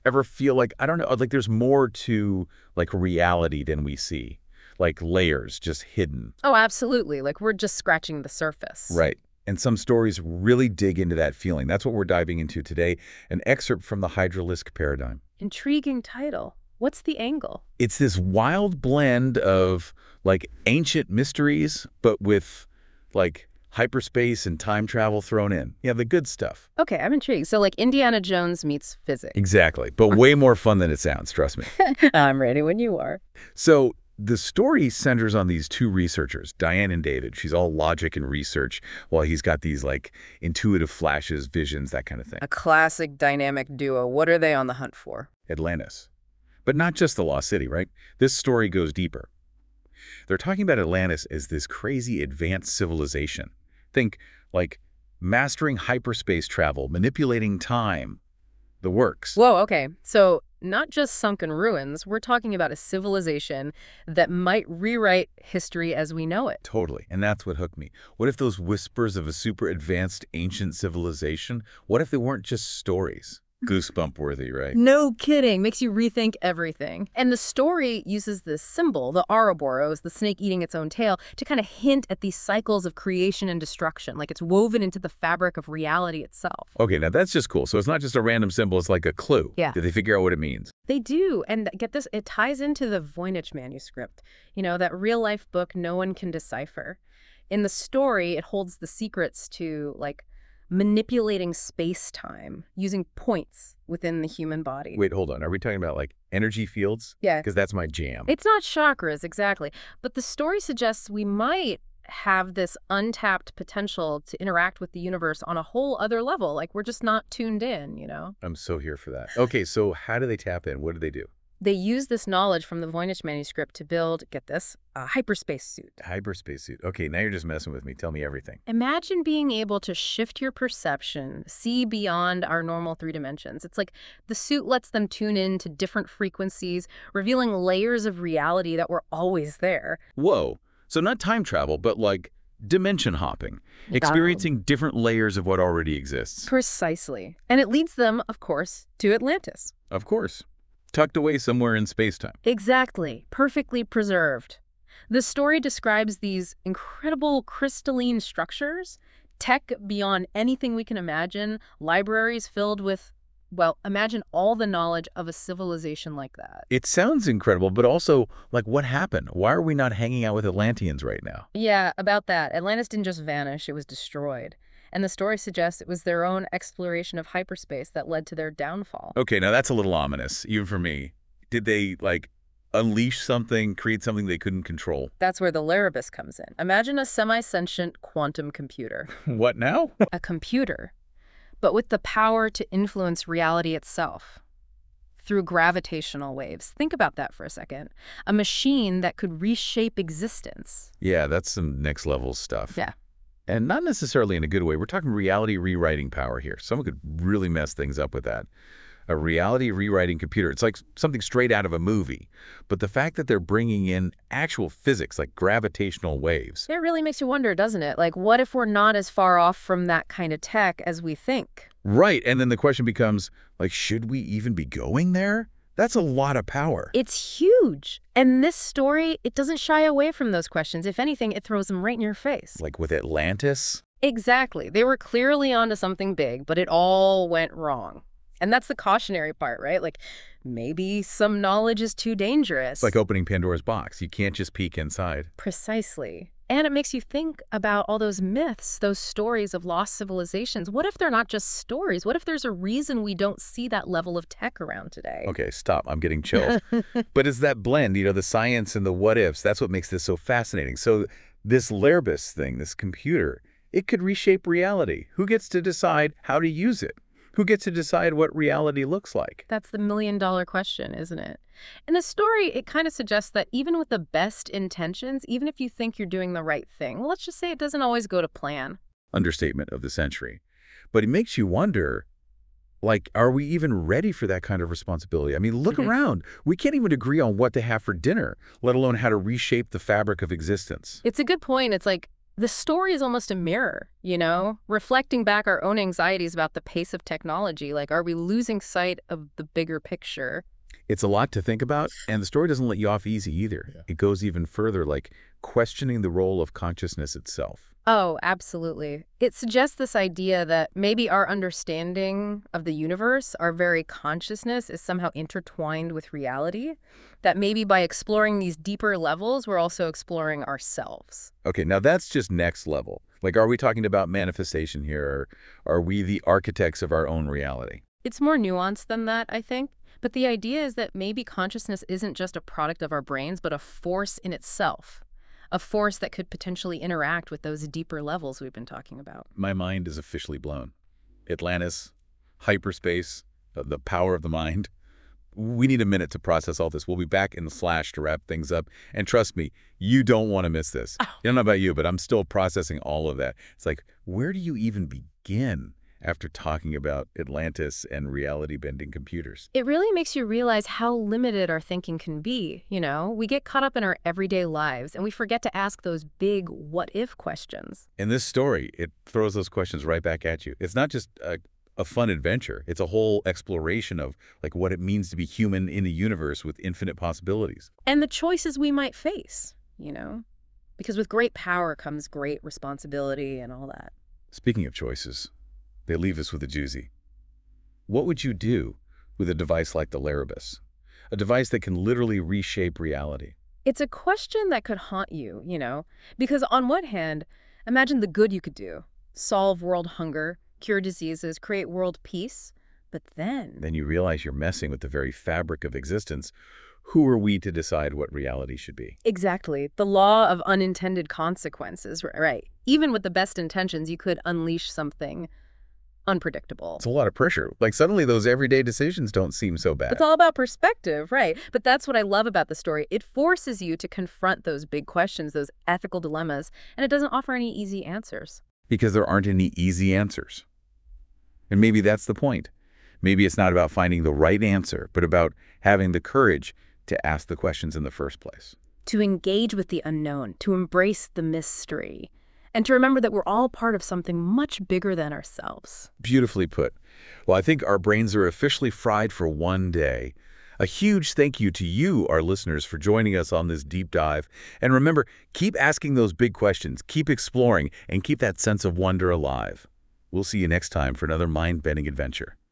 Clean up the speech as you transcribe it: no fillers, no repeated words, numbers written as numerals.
Ever feel like, I don't know, like there's more to like reality than we see? Like layers just hidden. Oh, absolutely. Like we're just scratching the surface. Right. And some stories really dig into that feeling. That's what we're diving into today. An excerpt from the Hydralisk Paradigm. Intriguing title. What's the angle? It's this wild blend of like ancient mysteries, but with like hyperspace and time travel thrown in. Yeah, the good stuff. Okay, I'm intrigued. So like Indiana Jones meets physics. Exactly. But way more fun than it sounds, trust me. I'm ready when you are. So the story centers on these two researchers, Diane and David. She's all logic and research, while he's got these like intuitive flashes, visions, that kind of thing. A classic dynamic duo. What are they on the hunt for? Atlantis. But not just the Lost City, right? This story goes deeper. They're talking about Atlantis as this crazy advanced civilization. Think like mastering hyperspace travel, manipulating time, the works. Whoa, okay. So not just sunken ruins, we're talking about a civilization that might rewrite history as we know it. Totally. And that's what hooked me. What if those whispers of a super advanced ancient civilization, what if they weren't just stories? Goosebump worthy, right? No kidding. Makes you rethink everything. And the story uses this symbol, the Ouroboros, the snake eating its own tail, to kind of hint at these cycles of creation and destruction, like it's woven into the fabric of reality itself. Okay, now that's just cool. So it's not just a random symbol, it's like a clue. Yeah. Did they figure out what it means? They do. And get this, it ties into the Voynich manuscript, you know, that real-life book no one can decipher. In the story, it holds the secrets to, like, manipulating space-time using points within the human body. Wait, hold on. Are we talking about like energy fields? Yeah. Because that's my jam. It's not chakras, exactly. But the story suggests we might have this untapped potential to interact with the universe on a whole other level. Like we're just not tuned in, you know? I'm so here for that. Okay, so how do they tap in? What do they do? They use this knowledge from the Voynich manuscript to build, get this, a hyperspace suit. Hyperspace suit. Okay, now you're just messing with me. Tell me everything. Imagine being able to shift your perception, see beyond our normal 3 dimensions. It's like the suit lets them tune in to different frequencies, revealing layers of reality that were always there. Whoa. So not time travel, but like dimension hopping, experiencing different layers of what already exists. Precisely. And it leads them, of course, to Atlantis. Of course. Tucked away somewhere in space-time. Exactly. Perfectly preserved. The story describes these incredible crystalline structures, tech beyond anything we can imagine, libraries filled with, well, imagine all the knowledge of a civilization like that. It sounds incredible, but also, like, what happened? Why are we not hanging out with Atlanteans right now? Yeah, about that. Atlantis didn't just vanish, it was destroyed. And the story suggests it was their own exploration of hyperspace that led to their downfall. Okay, now that's a little ominous, even for me. Did they, like, unleash something, create something they couldn't control? That's where the Laribus comes in. Imagine a semi-sentient quantum computer. What now? A computer, but with the power to influence reality itself through gravitational waves. Think about that for a second. A machine that could reshape existence. Yeah, that's some next-level stuff. Yeah. And not necessarily in a good way. We're talking reality rewriting power here. Someone could really mess things up with that. A reality rewriting computer. It's like something straight out of a movie. But the fact that they're bringing in actual physics, like gravitational waves. It really makes you wonder, doesn't it? Like, what if we're not as far off from that kind of tech as we think? Right. And then the question becomes, like, should we even be going there? That's a lot of power. It's huge. And this story, it doesn't shy away from those questions. If anything, it throws them right in your face. Like with Atlantis? Exactly. They were clearly onto something big, but it all went wrong. And that's the cautionary part, right? Like, maybe some knowledge is too dangerous. It's like opening Pandora's box. You can't just peek inside. Precisely. And it makes you think about all those myths, those stories of lost civilizations. What if they're not just stories? What if there's a reason we don't see that level of tech around today? Okay, stop. I'm getting chills. But it's that blend, you know, the science and the what-ifs. That's what makes this so fascinating. So this Laribus thing, this computer, it could reshape reality. Who gets to decide how to use it? Who gets to decide what reality looks like? That's the million-dollar question, isn't it? In the story, it kind of suggests that even with the best intentions, even if you think you're doing the right thing, well, let's just say it doesn't always go to plan. Understatement of the century. But it makes you wonder, like, are we even ready for that kind of responsibility? I mean, look around. We can't even agree on what to have for dinner, let alone how to reshape the fabric of existence. It's a good point. It's like The story is almost a mirror, reflecting back our own anxieties about the pace of technology. Like, are we losing sight of the bigger picture? It's a lot to think about, and the story doesn't let you off easy either. Yeah. It goes even further, like questioning the role of consciousness itself. Oh, absolutely. It suggests this idea that maybe our understanding of the universe, our very consciousness, is somehow intertwined with reality. That maybe by exploring these deeper levels, we're also exploring ourselves. Okay, now that's just next level. Like, are we talking about manifestation here, or are we the architects of our own reality? It's more nuanced than that, I think. But the idea is that maybe consciousness isn't just a product of our brains, but a force in itself. A force that could potentially interact with those deeper levels we've been talking about. My mind is officially blown. Atlantis, hyperspace, the power of the mind. We need a minute to process all this. We'll be back in the Slash to wrap things up. And trust me, you don't want to miss this. I don't know about you, but I'm still processing all of that. It's like, where do you even begin after talking about Atlantis and reality-bending computers? It really makes you realize how limited our thinking can be, We get caught up in our everyday lives, and we forget to ask those big what-if questions. In this story, it throws those questions right back at you. It's not just a fun adventure. It's a whole exploration of like what it means to be human in a universe with infinite possibilities. And the choices we might face, Because with great power comes great responsibility and all that. Speaking of choices, they leave us with a doozy. What would you do with a device like the Larabus? A device that can literally reshape reality. It's a question that could haunt you, Because on one hand, imagine the good you could do. Solve world hunger, cure diseases, create world peace. But Then you realize you're messing with the very fabric of existence. Who are we to decide what reality should be? Exactly. The law of unintended consequences, right? Even with the best intentions, you could unleash something unpredictable. It's a lot of pressure. Like suddenly those everyday decisions don't seem so bad. It's all about perspective, right? But that's what I love about the story. It forces you to confront those big questions, those ethical dilemmas, and it doesn't offer any easy answers. Because there aren't any easy answers. And maybe that's the point. Maybe it's not about finding the right answer, but about having the courage to ask the questions in the first place. To engage with the unknown, to embrace the mystery, and to remember that we're all part of something much bigger than ourselves. Beautifully put. Well, I think our brains are officially fried for one day. A huge thank you to you, our listeners, for joining us on this deep dive. And remember, keep asking those big questions, keep exploring, and keep that sense of wonder alive. We'll see you next time for another mind-bending adventure.